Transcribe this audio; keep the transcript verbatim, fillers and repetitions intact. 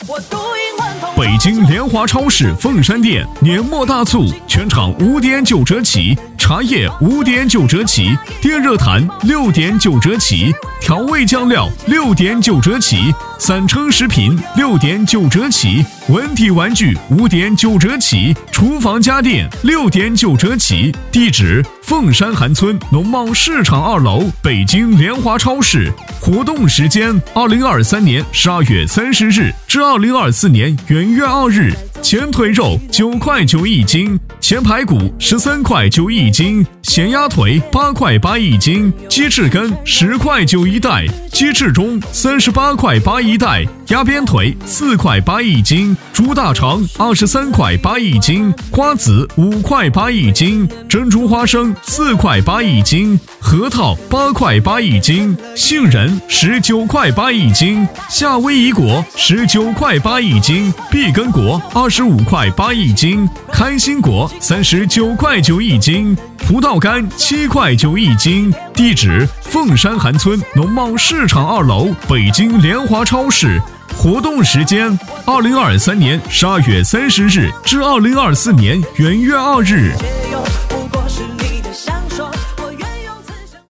北京联华超市凤山店年末大促，全场五点九折起，茶叶五点九折起，电热毯六点九折起，调味酱料六点九折起，散称食品六点九折起，文体玩具五点九折起，厨房家电六点九折起。地址：凤山韩村农贸市场二楼，北京联华超市。活动时间：二零二三年十二月三十日至二零二四年元月二日。前腿肉九块九一斤，前排骨十三块九一斤，咸鸭腿八块八一斤，鸡翅根十块九一袋，鸡翅中三十八块八一袋，鸭边腿四块八一斤，猪大肠二十三块八一斤，瓜子五块八一斤，珍珠花生四块八一斤，核桃八块八一斤，杏仁十九块八一斤，夏威夷果十九块八一斤，碧根果二十五块八一斤，开心果三十九块九一斤，葡萄干七块九一斤。地址：凤山韩村农贸市场二楼，北京联华超市。活动时间：二零二三年十二月三十日至二零二四年元月二日。